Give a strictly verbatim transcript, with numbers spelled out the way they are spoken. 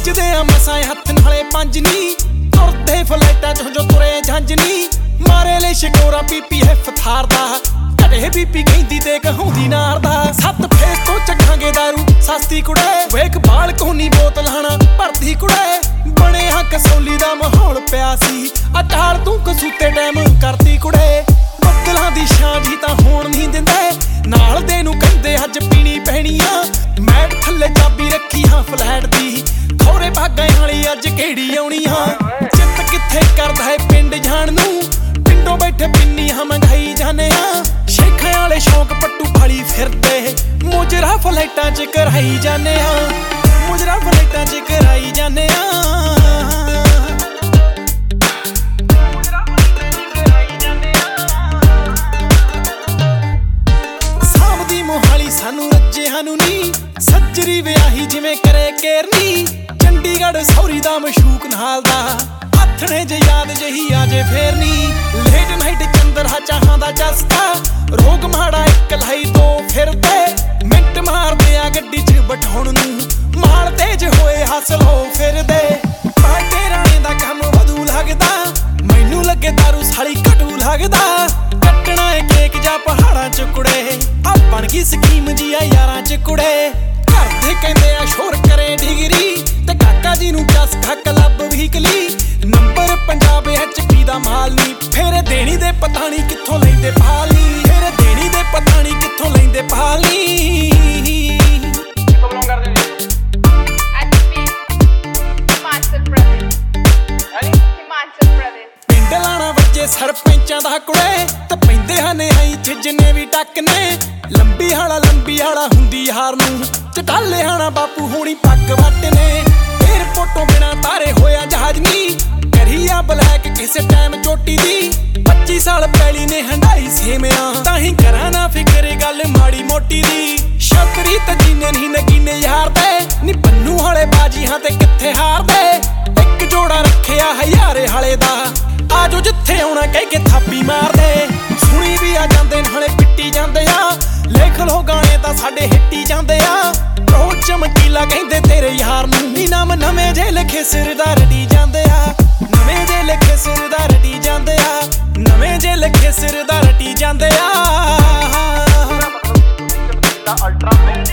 ਵੱਜਦੇ ਆ ਮਸਾਂ ਹੱਥ ਨਾਲੇ ਪੰਜ ਨੀ ਤੁਰਦੇ ਫਲੈਟਾਂ ਚੋਂ ਜੋ ਤੁਰੇ ਜੰਜ ਨੀ ਮਾਰੇ ਲਈ ਸ਼ਕੋਰਾ ਪੀਪੀ ਹੈ ਫਥਾਰ ਦਾ ਘੜੇ ਬੀਪੀ ਕਹਿੰਦੀ ਤੇ ਕਹਾਉਂਦੀ ਨਾਰ ਦਾ ਸੱਤ ਫੇਸ ਤੋਂ ਚੱਕਾਂਗੇ ਦਾਰੂ ਸਸਤੀ ਕੁੜੇ ਵੇਖ ਬਾਲ ਕੋਨੀ ਬੋਤਲ ਹਣਾ ਭਰਦੀ ਕੁੜੇ ਬਣੇ ਹਾਂ ਕਸੌਲੀ ਦਾ ਮਾਹੌਲ ਪਿਆ ਸੀ ਅਟਾਲ ਤੂੰ ਕਸੂਤੇ ਟਾਈਮ ਕਰਦੀ ਕੁੜੇ ਬੱਦਲਾਂ ਦੀ ਛਾਂ ਜੀ ਤਾਂ ਹੋਣ ਨਹੀਂ ਦਿੰਦੇ ਨਾਲ ਦੇ ਨੂੰ ਕਹਿੰਦੇ ਅੱਜ ਪੀਣੀ ਪੈਣੀ ਆ ਮੈਟ ਥੱਲੇ ਚਾਬੀ ਰੱਖੀ ਹਾਂ ਫਲੈਟ ਦੀ ਖੋਰੇ ਭਾਗਾਂ ਵਾਲੀ ਅੱਜ ਕਿਹੜੀ ਆਉਣੀ ਆ ਚਿੱਤ ਕਿੱਥੇ ਕਰਦਾ ਏ ਪਿੰਡ ਜਾਣ ਨੂੰ ਪਿੰਡੋਂ ਬੈਠੇ ਪਿੰਨੀ ਹਾਂ ਮੰਗਾਈ ਜਾਨੇ ਆ ਸ਼ੇਖਾਂ ਵਾਲੇ ਸ਼ੌਂਕ ਪੱਟੂ ਫਾਲੀ ਫਿਰਦੇ ਮੁਜਰਾ ਫਲਾਈਟਾਂ ਚ ਕਰਾਈ ਜਾਨੇ ਆ ਮੁਜਰਾ ਫਲਾਈਟਾਂ ਚ ਕਰਾਈ ਜਾਨੇ ਆ ਸਾਂਭਦੀ ਮੋਹਾਲੀ ਸਾਨੂੰ ਰੱਜਿਆਂ ਨੂੰ ਨੀ ਸੱਜਰੀ ਵਿਆਹੀ ਜਿਵੇਂ ਕਰੇ ਕੇਰਨੀ ਚੰਡੀਗੜ੍ਹ ਸੌਰੀ ਦਾ ਮਸ਼ੂਕ ਨਾਲ ਦਾ ਆਥਣੇ ਜੇ ਯਾਦ ਜਹੀ ਆਜੇ ਫੇਰ ਨੀ ਲੇਟ ਨਾਈਟ ਚੰਦਰਾ ਚਾਹਾਂ ਦਾ ਚਸਕਾ ਰੋਗ ਮਾੜਾ ਇੱਕ ਲਾਈ ਦੋ ਫਿਰਦੇ ਮਿੰਟ ਮਾਰਦੇ ਆ ਗੱਡੀ ਚ ਬਿਠਾਉਣ ਨੂੰ ਮਾਲ ਤੇਜ ਹੋਏ ਹਾਸਲ ਹੋ ਫਿਰਦੇ ਪਾਟੇ ਰਾਣੇ ਦਾ ਕੰਮ ਵਧੂ ਲੱਗਦਾ ਮੈਨੂੰ ਲੱਗੇ ਦਾਰੂ ਸਾਲੀ ਘਟੂ ਲੱਗਦਾ ਕੱਟਣਾ ਏ ਕੇਕ ਜਾਂ ਪਹਾੜਾਂ ਚ ਕੁੜੇ ਆ ਬਣ ਗਈ ਸਕੀਮ ਜੀ ਆ ਯਾਰਾਂ ਚ ਕੁੜੇ ਘਰ ਦੇ ਕਹਿੰਦੇ ਆ ਸ਼ੋਰ ਕਰੇ ਡਿਗਰੀ ਤੇ ਕਾਕਾ ਜੀ ਨੂੰ ਚਸਕਾ club weekly number Punjab H P ਦਾ ਮਾਲ ਨੀ ਫੇਰ ਦੇਣੀ ਦੇ ਪਤਾ ਨੀ ਕਿੱਥੋਂ ਲੈਂਦੇ ਪਾਲੀ ਫੇਰ ਦੇਣੀ ਦੇ ਪਤਾ ਨੀ ਕਿੱਥੋਂ ਲੈਂਦੇ ਪਾਲੀ ਕਿੱਥੋਂ ਬਿਲੋਂਗ ਕਰਦੇ ਹੋ ਐਚਪੀ ਹਿਮਾਚਲ ਪ੍ਰਦੇਸ਼ ਹਾਂਜੀ ਹਿਮਾਚਲ ਪ੍ਰਦੇਸ਼ ਪਿੰਡ ਲਾਣਾ ਵੱਜੇ ਸਰਪੰਚਾਂ ਦਾ ਕੁੜੇ ਤੇ ਪੈਂਦੇ ਹਨ ਆਈ ਜਿੰਨੇ ਵੀ ਟੱਕ ਨੇ ਲੰਬੀ ਹਾਲਾ ਲੰਬੀ ਹਾਲਾ ਹੁੰਦੀ ਹਾਰ ਨੂੰ ਚਟਾਲੇ ਹਾਣਾ ਬਾਪੂ ਹੋਣੀ ਪੱਗ ਵੱਟ ਨੇ ਫੇਰ ਫੋਟੋ ਬਿਨਾ ਤਾਰੇ ਹੋਇਆ ਜਹਾਜ਼ ਨੀ ਕਰੀਆ ਬਲੈਕ ਕਿਸੇ ਟਾਈਮ ਚੋਟੀ ਦੀ ਪੱਚੀ ਸਾਲ ਪਹਿਲੀ ਨੇ ਹੰਡਾਈ ਸੇਮਿਆਂ ਤਾਂ ਹੀ ਕਰਾਂ ਨਾ ਫਿਕਰ ਗੱਲ ਮਾੜੀ ਮੋਟੀ ਦੀ ਛਤਰੀ ਤੇ ਜੀਨੇ ਨਹੀਂ ਨਗੀਨੇ ਯਾਰ ਦੇ ਨੀ ਬੰਨੂ ਵਾਲੇ ਬਾਜੀ ਹਾਂ ਤੇ ਕਿੱਥੇ ਹਾਰਦੇ ਇੱਕ ਜੋੜਾ ਰੱਖਿਆ ਹਜ਼ਾਰੇ ਹਾਲੇ ਦਾ ਆਜੋ ਜਿੱਥੇ ਆਉਣਾ ਕਹਿ ਕੇ ਥਾਪੀ ਮਾਰਦੇ ਸੁਣੀ ਵੀ ਆ ਜਾਂਦੇ ਨਾਲੇ ਪਿੱਟੀ ਜਾਂਦੇ ਆ ਲਿਖ ਲੋ ਗਾਣੇ ਤਾਂ ਸਾਡੇ ਹਿੱਟੀ ਜਾਂਦੇ ਆ ਉਹ ਚਮਕੀਲਾ ਕਹਿੰਦੇ ਤੇਰੇ ਯਾਰ ਨੂੰ ਨੀ ਨਾਮ ਨਵੇਂ ਜੇ ਲਿਖੇ ਸਿਰ ਦਾ ਰੜੀ ਜਾਂਦੇ ਆ ਨਵੇਂ ਜੇ ਲਿਖੇ ਸਿਰ ਦਾ ਰਟੀ ਜਾਂਦੇ ਆ ਨਵੇਂ ਜੇ ਲਿਖੇ ਸਿਰ ਦਾ ਰਟੀ ਜਾਂਦੇ ਆ ਅਲਟਰਾ